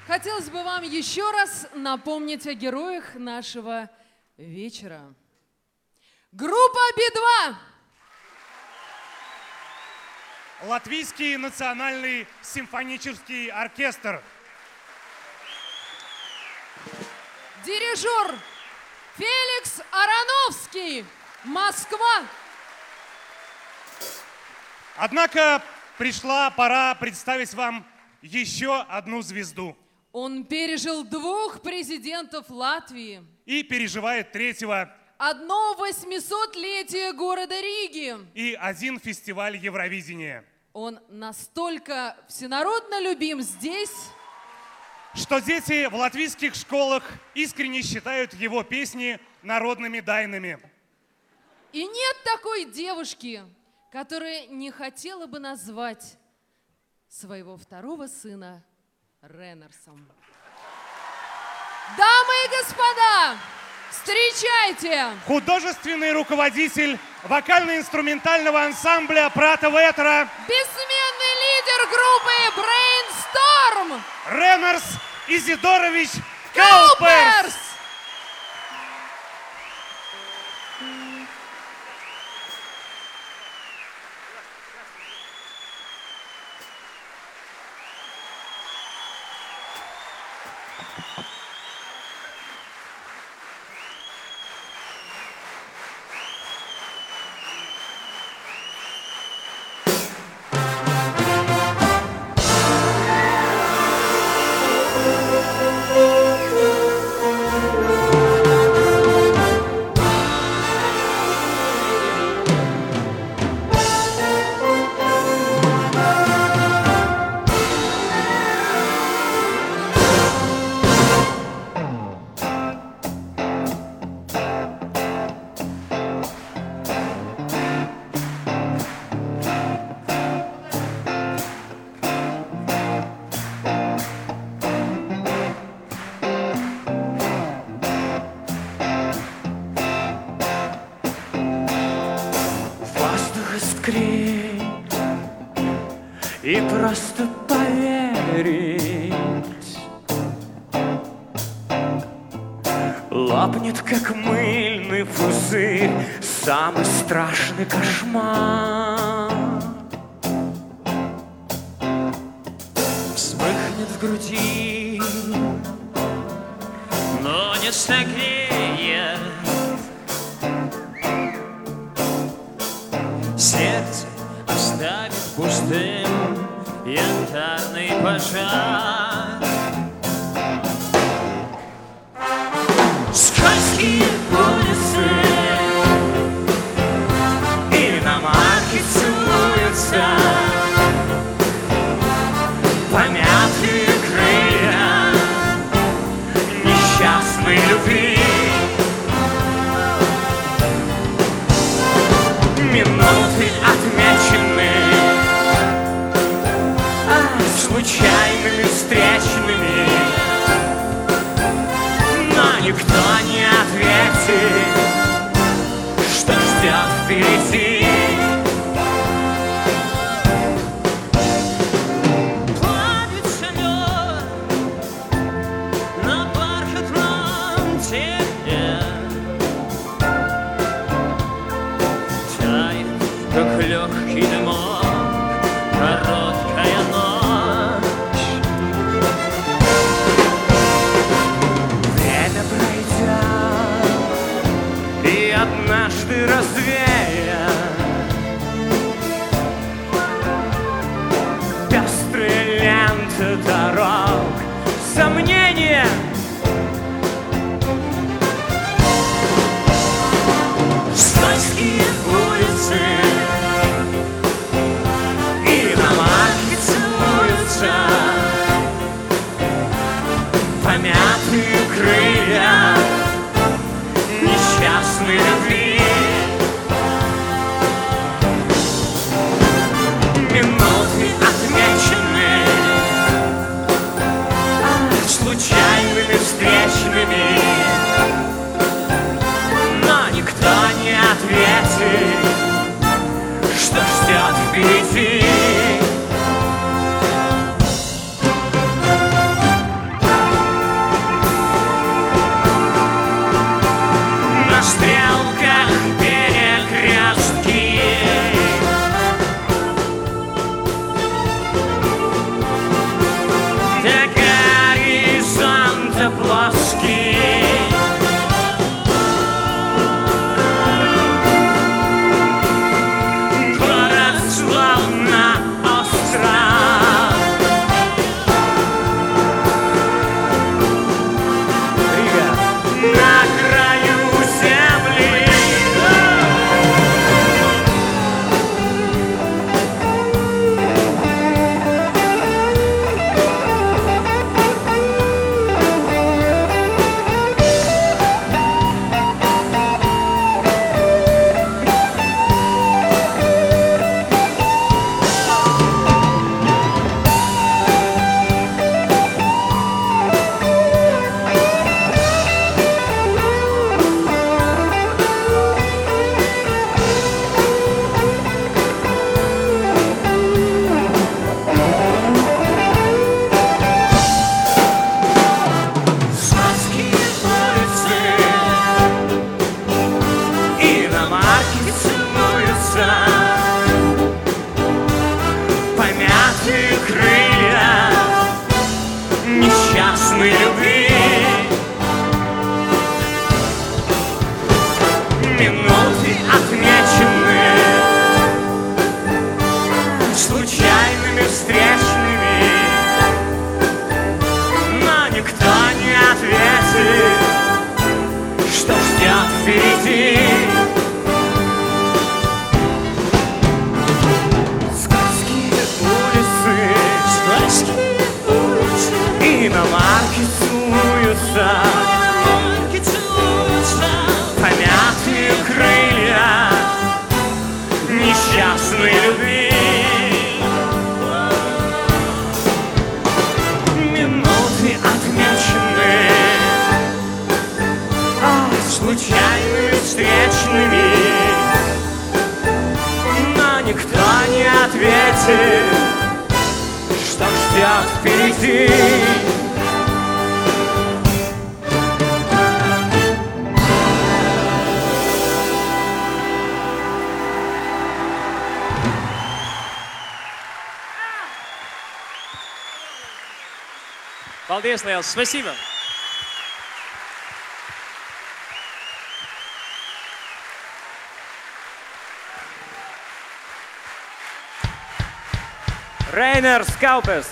Хотелось бы вам еще раз напомнить о героях нашего вечера. Группа Би-2. Латвийский национальный симфонический оркестр. Дирижер Феликс Ароновский, Москва. Однако пришла пора представить вам еще одну звезду. Он пережил 2 президентов Латвии. И переживает 3-го. Одно 800-летие города Риги. И 1 фестиваль Евровидения. Он настолько всенародно любим здесь, что дети в латвийских школах искренне считают его песни народными дайнами. И нет такой девушки, которая не хотела бы назвать своего 2-го сына Реннерсом. Дамы и господа, встречайте! Художественный руководитель вокально-инструментального ансамбля Прата Ветра, бессменный лидер группы Brainstorm, Реннерс Изидорович Кауперс. И просто поверить, лопнет, как мыльный пузырь, самый страшный кошмар. Вспыхнет в груди, но не согреет. Сердце оставит пустым янтарный пожар. Скользкие улицы и иномарки целуются, помятые крылья несчастной любви. Минуты отмечены случайными встречными, но никто не ответит, что ждет впереди. Плавится лед на бархатном теле, тает, как легкий дымок, короткая ночь. Время пройдет и однажды развеет пестрые ленты дорог, сомнения. Скользкие улицы и иномарки целуются, помятые крылья несчастной любви. Минуты отмечены случайными встречными, но никто не ответит, что ждет впереди. ответы, что ждет впереди. Paldies, liels! Спасибо! Reiners Kaupes!